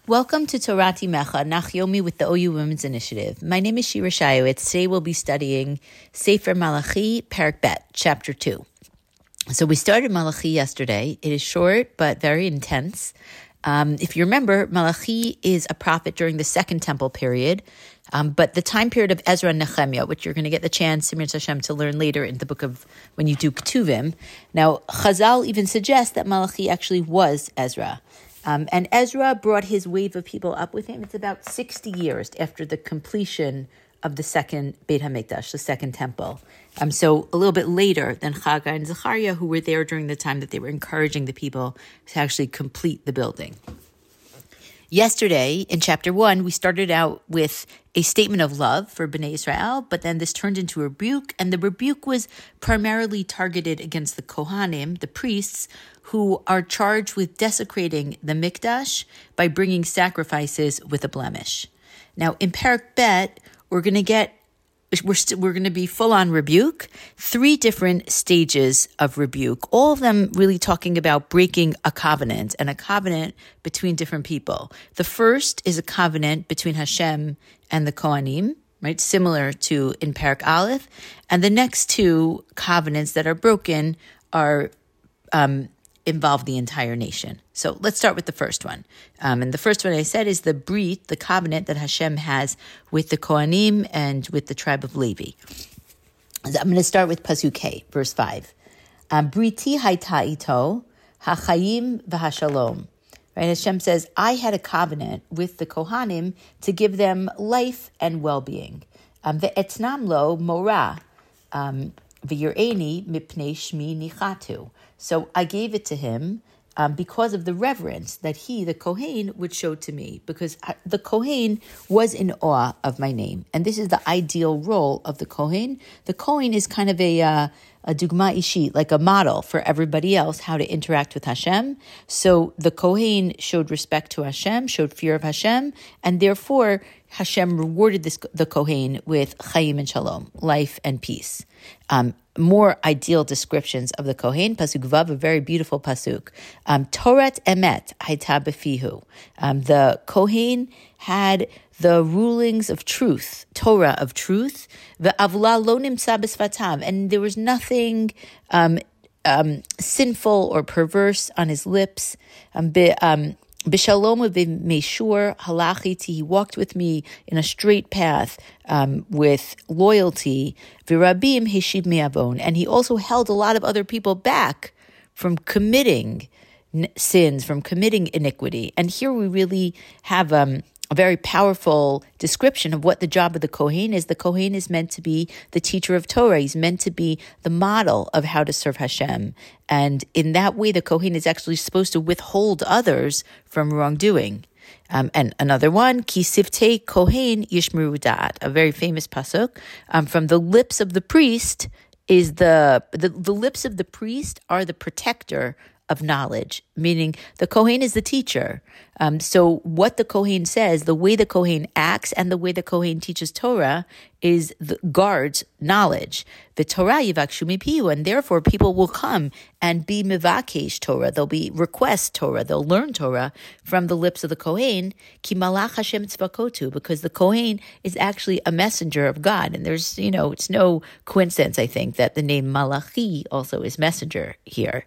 Welcome to Torati Mecha, Nachyomi with the OU Women's Initiative. My name is Shira Shayowitz. Today we'll be studying Sefer Malachi, Perek Bet, Chapter 2. So we started Malachi yesterday. It is short, but very intense. If you remember, Malachi is a prophet during the Second Temple period, but the time period of Ezra and Nehemiah, which you're going to get the chance, Simir Hashem, to learn later in the book of when you do Ketuvim. Now, Chazal even suggests that Malachi actually was Ezra. And Ezra brought his wave of people up with him. It's about 60 years after the completion of the second Beit HaMikdash, the second temple. So a little bit later than Chagai and Zechariah, who were there during the time that they were encouraging the people to actually complete the building. Yesterday, in chapter 1, we started out with a statement of love for Bnei Israel, but then this turned into a rebuke, and the rebuke was primarily targeted against the Kohanim, the priests, who are charged with desecrating the Mikdash by bringing sacrifices with a blemish. Now, in Perek Bet, we're going to be full on rebuke, 3 different stages of rebuke, all of them really talking about breaking a covenant and a covenant between different people. The first is a covenant between Hashem and the Kohanim, right? Similar to in Perek Aleph. And the next 2 covenants that are broken are involve the entire nation. So let's start with the first one. And the first one I said is the brit, the covenant that Hashem has with the Kohanim and with the tribe of Levi. So I'm going to start with Pasuk Hey, verse 5. Briti haita ito, hachayim v'hashalom. Right? Hashem says, I had a covenant with the Kohanim to give them life and well-being. Ve'etnam lo mora, v'yir'eni mipnei shmi nichatu. So I gave it to him because of the reverence that he, the Kohen, would show to me, because the Kohen was in awe of my name. And this is the ideal role of the Kohen. The Kohen is kind of a dugma ishit, like a model for everybody else, how to interact with Hashem. So the Kohen showed respect to Hashem, showed fear of Hashem, and therefore Hashem rewarded the Kohen with chayim and shalom, life and peace. More ideal descriptions of the Kohen. Pasuk Vav, a very beautiful pasuk. Torat emet haita befihu. The Kohen had the rulings of truth, Torah of truth. Ve'avla lo nimtza b'svatav, and there was nothing sinful or perverse on his lips. B'shalom v'meshur halachiti, he walked with me in a straight path with loyalty. V'rabim heshiv me'avon, and he also held a lot of other people back from committing sins, from committing iniquity. And here we really have a very powerful description of what the job of the Kohen is. The Kohen is meant to be the teacher of Torah. He's meant to be the model of how to serve Hashem. And in that way, the Kohen is actually supposed to withhold others from wrongdoing. And another one, Ki siftei Kohen yishmeru da'at, a very famous pasuk. From the lips of the priest is the lips of the priest are the protector of knowledge, meaning the Kohen is the teacher. So what the Kohen says, the way the Kohen acts and the way the Kohen teaches Torah is guards knowledge. The Torah yivakshu mipihu, and therefore people will come and be mivakesh Torah. They'll be request Torah. They'll learn Torah from the lips of the Kohen. Ki malach Hashem tzvakotu, because the Kohen is actually a messenger of God. And there's, it's no coincidence, I think, that the name Malachi also is messenger here.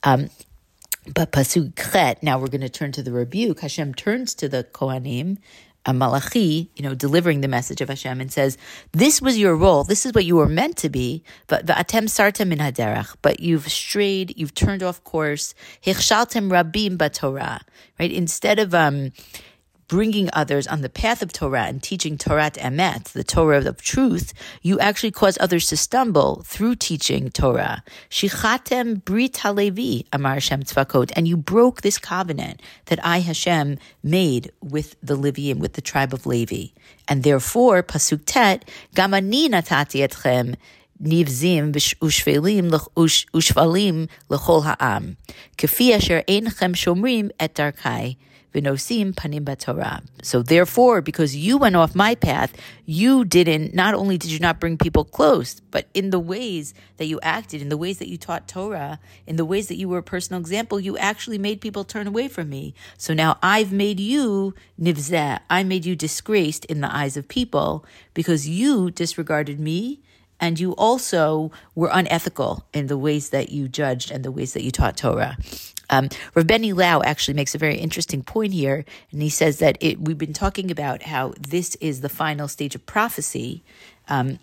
But Pasuk Chet, now we're going to turn to the rebuke. Hashem turns to the Kohanim, Malachi, delivering the message of Hashem, and says, this was your role, this is what you were meant to be, but v'atem sartem min haderech, but you've strayed, you've turned off course, hichshaltem rabim b'Torah, right? Instead of bringing others on the path of Torah and teaching Torat Emet, the Torah of truth, you actually cause others to stumble through teaching Torah. Shichatem Brit HaLevi, Amar Hashem Tzvakot, and you broke this covenant that I, Hashem, made with the Leviim, with the tribe of Levi. And therefore, Pasuk Tet, Gam ani natati etchem nivzim ushvalim l'chol ha'am, kefi asher einchem shomrim et darkai, v'nosim panim b'Torah. So therefore, because you went off my path, not only did you not bring people close, but in the ways that you acted, in the ways that you taught Torah, in the ways that you were a personal example, you actually made people turn away from me. So now I've made you nivzeh, I made you disgraced in the eyes of people because you disregarded me, and you also were unethical in the ways that you judged and the ways that you taught Torah. Rav Benny Lau actually makes a very interesting point here, and he says that we've been talking about how this is the final stage of prophecy, and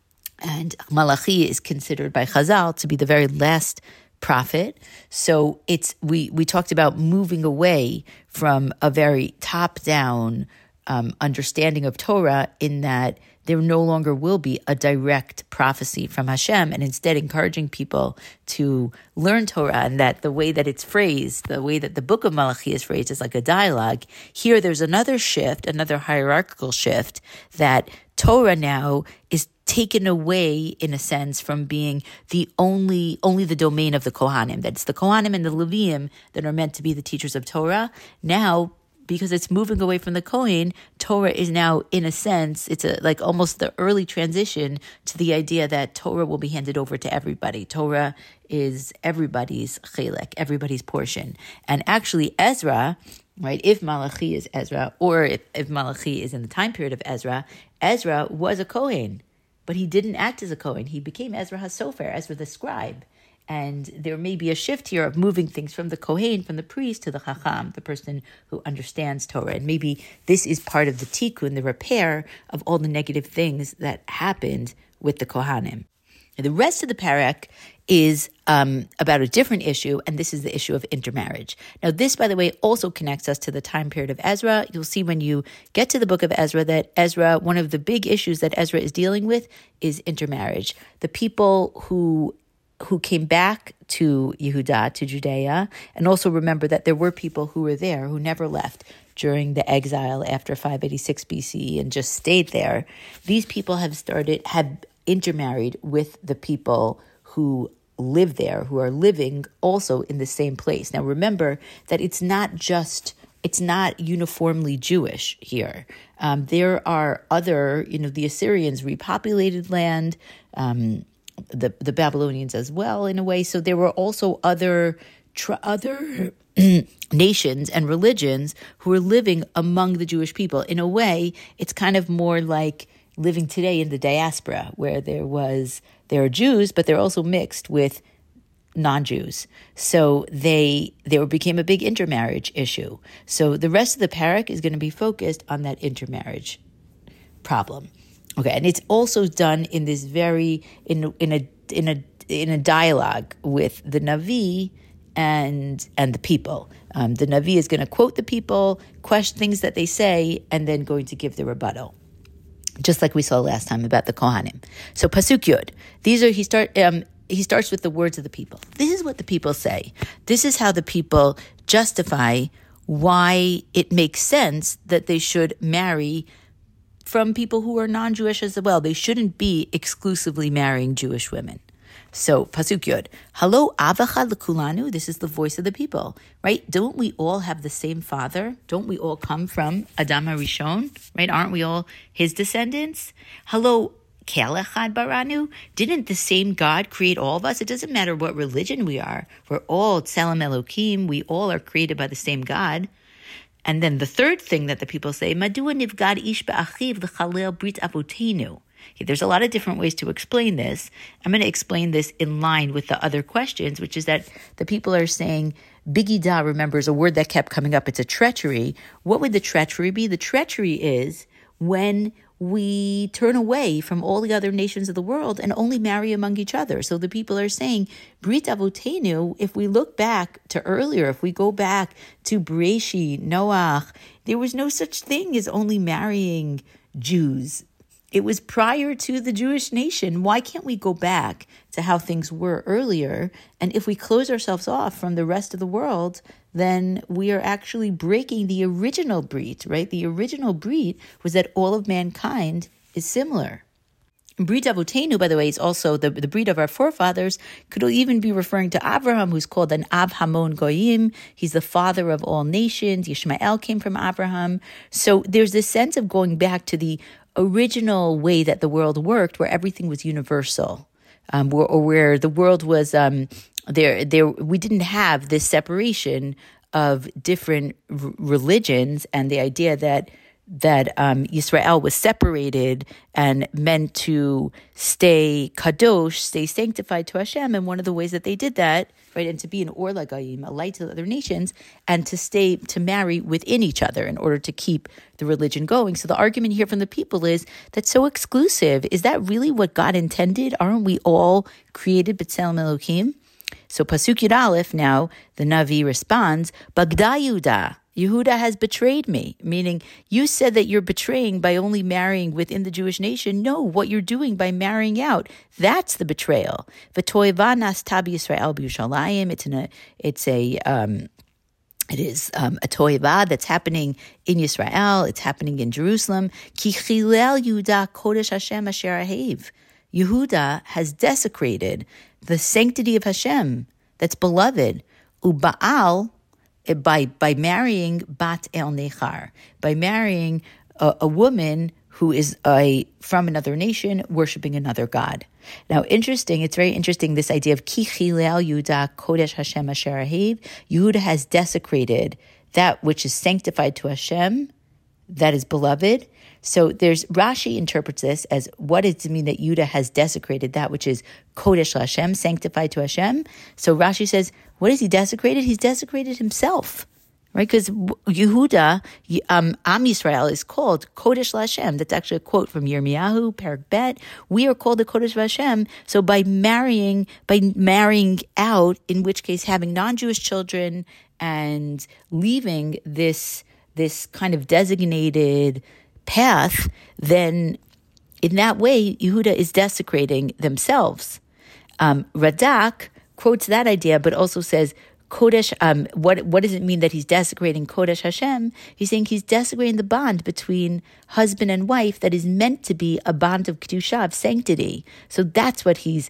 Malachi is considered by Chazal to be the very last prophet. So we talked about moving away from a very top-down understanding of Torah, in that there no longer will be a direct prophecy from Hashem, and instead encouraging people to learn Torah, and that the way that it's phrased, the way that the book of Malachi is phrased, is like a dialogue. Here there's another shift, another hierarchical shift, that Torah now is taken away, in a sense, from being only the domain of the Kohanim. That it's the Kohanim and the Leviim that are meant to be the teachers of Torah. Now, because it's moving away from the Kohen, Torah is now, in a sense, it's like almost the early transition to the idea that Torah will be handed over to everybody. Torah is everybody's chelek, everybody's portion. And actually Ezra, right, if Malachi is Ezra, or if Malachi is in the time period of Ezra, Ezra was a Kohen, but he didn't act as a Kohen. He became Ezra HaSofer, Ezra the scribe. And there may be a shift here of moving things from the Kohen, from the priest, to the Chacham, the person who understands Torah. And maybe this is part of the tikkun, the repair of all the negative things that happened with the Kohanim. And the rest of the parak is about a different issue, and this is the issue of intermarriage. Now, this, by the way, also connects us to the time period of Ezra. You'll see when you get to the book of Ezra that one of the big issues that Ezra is dealing with is intermarriage. The people who came back to Yehuda, to Judea, and also remember that there were people who were there who never left during the exile after 586 BC and just stayed there. These people have intermarried with the people who live there, who are living also in the same place. Now remember that it's not uniformly Jewish here. There are other, the Assyrians repopulated land, the Babylonians as well, in a way. So there were also other nations and religions who were living among the Jewish people. In a way, it's kind of more like living today in the diaspora, where there are Jews, but they're also mixed with non-Jews. So there became a big intermarriage issue. So the rest of the parak is going to be focused on that intermarriage problem. Okay, and it's also done in this in a dialogue with the Navi and the people. The Navi is going to quote the people, question things that they say, and then going to give the rebuttal, just like we saw last time about the Kohanim. So Pasuk Yud. He starts with the words of the people. This is what the people say. This is how the people justify why it makes sense that they should marry from people who are non-Jewish as well. They shouldn't be exclusively marrying Jewish women. So, Pasuk Yod, Halo Avachad Lekulanu, this is the voice of the people, right? Don't we all have the same father? Don't we all come from Adam HaRishon, right? Aren't we all his descendants? Halo Kelechad Baranu, didn't the same God create all of us? It doesn't matter what religion we are. We're all Tselem Elokim. We all are created by the same God. And then the third thing that the people say, Madua nivgad ish ba'achiv l'chalel brit avotenu. Okay, there's a lot of different ways to explain this. I'm going to explain this in line with the other questions, which is that the people are saying, Bigida, remember, is a word that kept coming up. It's a treachery. What would the treachery be? The treachery is when we turn away from all the other nations of the world and only marry among each other. So the people are saying, Brit Avotenu, if we look back to earlier, if we go back to Bereshit, Noach, there was no such thing as only marrying Jews. It was prior to the Jewish nation. Why can't we go back to how things were earlier? And if we close ourselves off from the rest of the world, then we are actually breaking the original brit, right? The original brit was that all of mankind is similar. Brit Avotenu, by the way, is also the breed of our forefathers, could even be referring to Abraham, who's called an Av Hamon Goyim. He's the father of all nations. Yishmael came from Abraham. So there's this sense of going back to the original way that the world worked, where everything was universal, where the world was there. We didn't have this separation of different religions, and the idea that Yisrael was separated and meant to stay kadosh, stay sanctified to Hashem, and one of the ways that they did that, right, and to be an or lagayim, a light to the other nations, and to marry within each other in order to keep the religion going. So the argument here from the people is that's so exclusive. Is that really what God intended? Aren't we all created b'tselem Elokim? So Pasuk Yud Aleph, now the Navi responds, Bagda Yehuda, Yehuda has betrayed me, meaning you said that you're betraying by only marrying within the Jewish nation. No, what you're doing by marrying out, that's the betrayal. V'toeva nasta b'Yisrael b'Yushalayim. It is a toeva that's happening in Yisrael. It's happening in Jerusalem. Ki chilel Yehuda kodesh Hashem asher ahev. Yehuda has desecrated the sanctity of Hashem that's beloved. Ubaal, by marrying bat el nechar, by marrying a woman who is from another nation worshiping another god. Now, it's very interesting, this idea of ki chilel Yehuda kodesh Hashem asher ahev. Yehuda has desecrated that which is sanctified to Hashem, that is beloved. So Rashi interprets this as, what does it mean that Yehuda has desecrated that which is Kodesh Hashem, sanctified to Hashem? So Rashi says, what has he desecrated? He's desecrated himself, right? Because Yehuda, Am Yisrael, is called Kodesh Hashem. That's actually a quote from Yirmiyahu, Perek Bet. We are called the Kodesh Hashem. So by marrying out, in which case having non-Jewish children and leaving this kind of designated path, then in that way, Yehuda is desecrating themselves. Radak quotes that idea, but also says, Kodesh, what does it mean that he's desecrating Kodesh Hashem? He's saying he's desecrating the bond between husband and wife that is meant to be a bond of kedusha, of sanctity. So that's what he's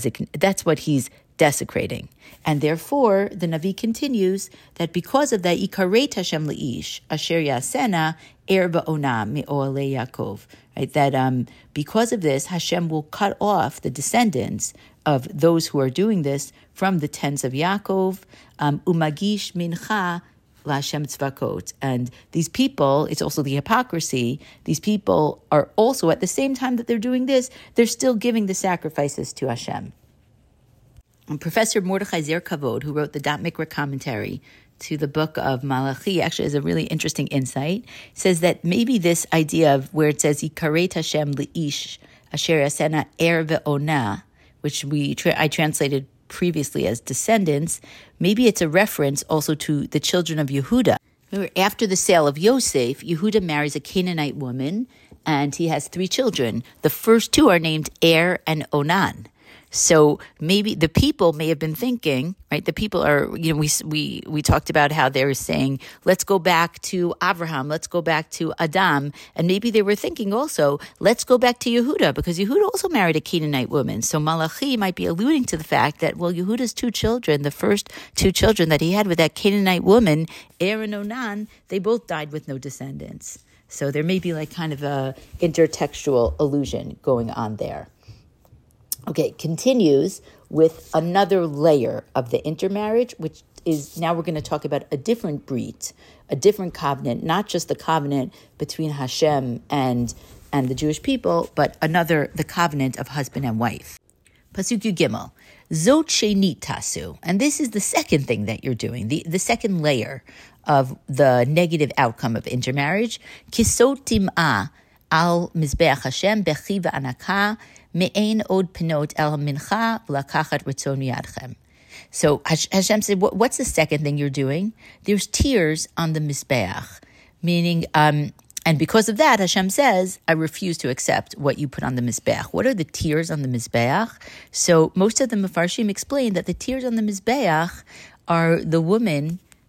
desecrating. And therefore, the Navi continues that because of that, Ikaret Hashem leish asher yasena er ba'ona me'oalei Yaakov. Right? That because of this, Hashem will cut off the descendants of those who are doing this from the tents of Yaakov. Umagish mincha LaHashem tzvakot. And these people, it's also the hypocrisy, these people are also, at the same time that they're doing this, they're still giving the sacrifices to Hashem. And Professor Mordechai Zer Kavod, who wrote the Da'at Mikra commentary to the book of Malachi, actually has a really interesting insight. Says that maybe this idea of where it says Yikaret Hashem leish asher yasena er ve'ona, which I translated previously as descendants, maybe it's a reference also to the children of Yehuda. Remember, after the sale of Yosef, Yehuda marries a Canaanite woman, and he has 3 children. The first 2 are named Er and Onan. So maybe the people may have been thinking, right? The people are, we talked about how they were saying, let's go back to Abraham, let's go back to Adam. And maybe they were thinking also, let's go back to Yehuda, because Yehuda also married a Canaanite woman. So Malachi might be alluding to the fact that, well, Yehuda's 2 children, the first 2 children that he had with that Canaanite woman, Er and Onan, they both died with no descendants. So there may be like kind of a intertextual allusion going on there. Okay, continues with another layer of the intermarriage, which is, now we're going to talk about a different brit, a different covenant, not just the covenant between Hashem and the Jewish people, but the covenant of husband and wife. Pasuk Yud Gimel, Zot Sheni Tasu, and this is the second thing that you're doing, the second layer of the negative outcome of intermarriage. Kisot Tim'ah al Mizbeach Hashem Bechi V'Anaka Me'ein od pinot el mincha v'lakachat ritzon yadchem. So Hashem said, what's the second thing you're doing? There's tears on the Mizbeach, meaning, and because of that, Hashem says, I refuse to accept what you put on the Mizbeach. What are the tears on the Mizbeach? So most of the Mefarshim explain that the tears on the Mizbeach are the woman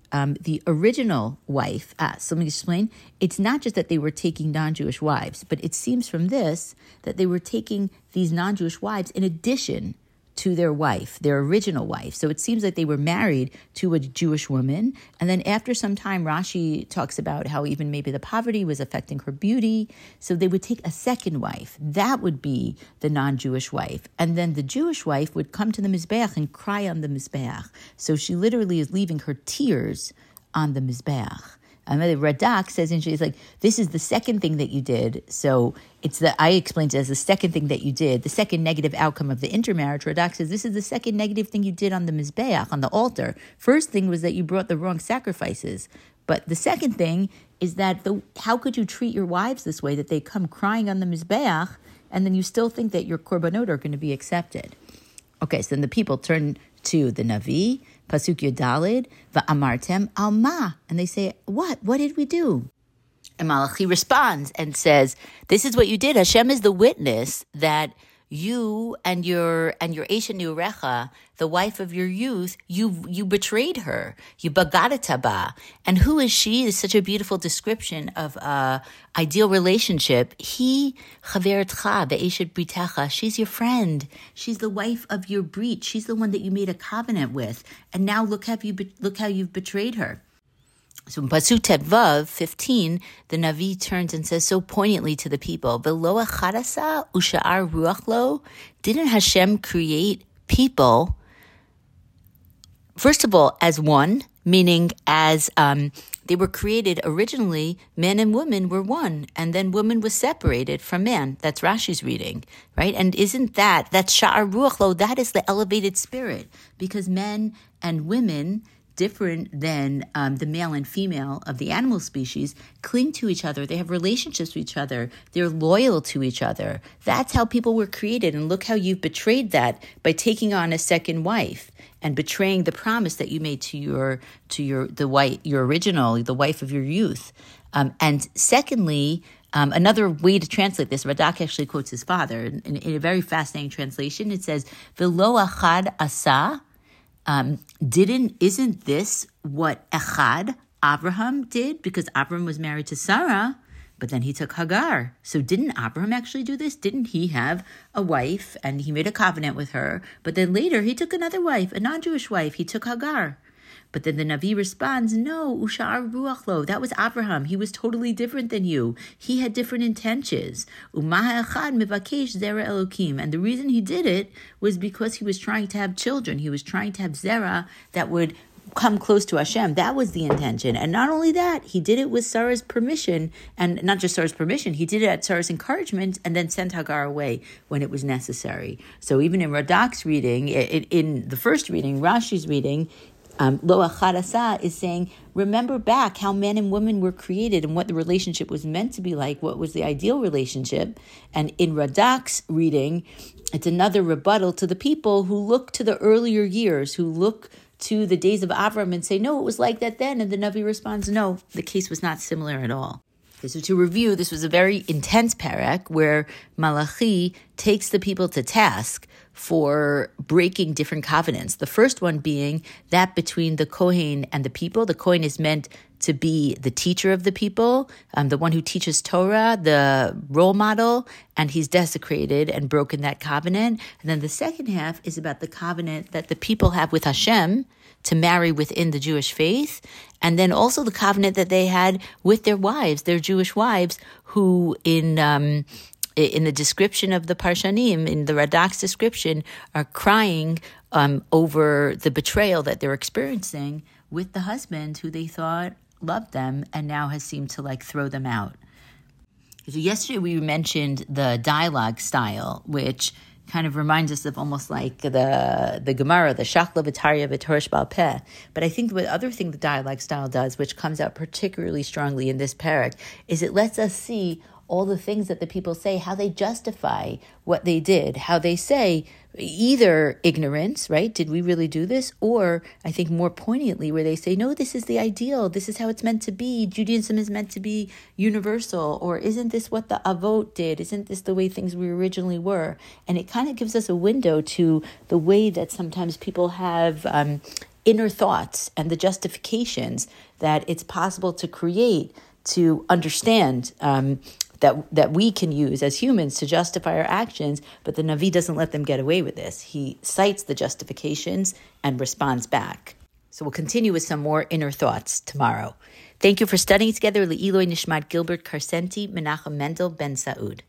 the original wife. So let me explain. It's not just that they were taking non-Jewish wives, but it seems from this that they were taking these non-Jewish wives in addition to their wife, their original wife. So it seems like they were married to a Jewish woman. And then after some time, Rashi talks about how even maybe the poverty was affecting her beauty. So they would take a second wife. That would be the non-Jewish wife. And then the Jewish wife would come to the Mizbeach and cry on the Mizbeach. So she literally is leaving her tears on the Mizbeach. And the Radak says, and she's like, this is the second thing that you did. So I explained it as the second thing that you did, the second negative outcome of the intermarriage. Radak says, this is the second negative thing you did on the Mizbeach, on the altar. First thing was that you brought the wrong sacrifices. But the second thing is that how could you treat your wives this way, that they come crying on the Mizbeach, and then you still think that your korbanot are going to be accepted? Okay, so then the people turn to the Navi, Pasuk Yudalid, Va'amartem Alma. And they say, what? What did we do? And Malachi responds and says, this is what you did. Hashem is the witness that you and your Esha Nurecha, the wife of your youth, you betrayed her. You bagadataba. And who is she? Is such a beautiful description of ideal relationship. He chaveretcha ve'eshet britecha. She's your friend. She's the wife of your brit. She's the one that you made a covenant with. And now look how you've betrayed her. So in Pasuk Vav 15, the Navi turns and says so poignantly to the people, V'lo achadasa usha'ar ruach lo. Didn't Hashem create people, first of all, as one, meaning as they were created originally, man and woman were one, and then woman was separated from man. That's Rashi's reading, right? And isn't that's sha'ar ruach lo, that is the elevated spirit, because men and women, different than the male and female of the animal species, cling to each other. They have relationships with each other. They're loyal to each other. That's how people were created. And look how you've betrayed that by taking on a second wife and betraying the promise that you made to your original, the wife of your youth. And secondly, another way to translate this, Radak actually quotes his father in a very fascinating translation. It says, "V'lo achad asa." Isn't this what Echad, Abraham, did? Because Abraham was married to Sarah, but then he took Hagar. So didn't Abraham actually do this? Didn't he have a wife and he made a covenant with her? But then later he took another wife, a non-Jewish wife. He took Hagar. But then the Navi responds, no, Usha'ar ruach lo. That was Abraham. He was totally different than you. He had different intentions. U'maha echad mevakesh zera Elokim. And the reason he did it was because he was trying to have children. He was trying to have zera that would come close to Hashem. That was the intention. And not only that, he did it with Sarah's permission, and not just Sarah's permission, he did it at Sarah's encouragement and then sent Hagar away when it was necessary. So even in Radak's reading, in the first reading, Rashi's reading, Lo achadasa is saying, remember back how men and women were created and what the relationship was meant to be like, what was the ideal relationship. And in Radak's reading, it's another rebuttal to the people who look to the earlier years, who look to the days of Avram and say, no, it was like that then. And the Navi responds, no, the case was not similar at all. Okay, so to review, this was a very intense parak where Malachi takes the people to task for breaking different covenants. The first one being that between the Kohen and the people. The Kohen is meant to be the teacher of the people, the one who teaches Torah, the role model, and he's desecrated and broken that covenant. And then the second half is about the covenant that the people have with Hashem to marry within the Jewish faith, and then also the covenant that they had with their wives, their Jewish wives, who in the description of the Parshanim, in the Radak's description, are crying over the betrayal that they're experiencing with the husband who they thought loved them and now has seemed to throw them out. So yesterday we mentioned the dialogue style, which kind of reminds us of almost like the Gemara, the Shachla V'Tarya V'Torish Bal Peh. But I think the other thing the dialogue style does, which comes out particularly strongly in this parak, is it lets us see all the things that the people say, how they justify what they did, how they say either ignorance, right? Did we really do this? Or I think more poignantly where they say, no, this is the ideal. This is how it's meant to be. Judaism is meant to be universal. Or isn't this what the Avot did? Isn't this the way things we originally were? And it kind of gives us a window to the way that sometimes people have inner thoughts and the justifications that it's possible to create to understand that we can use as humans to justify our actions, but the Navi doesn't let them get away with this. He cites the justifications and responds back. So we'll continue with some more inner thoughts tomorrow. Thank you for studying together. Le'iloi Nishmat Gilbert Karsenti, Menachem Mendel Ben Saud.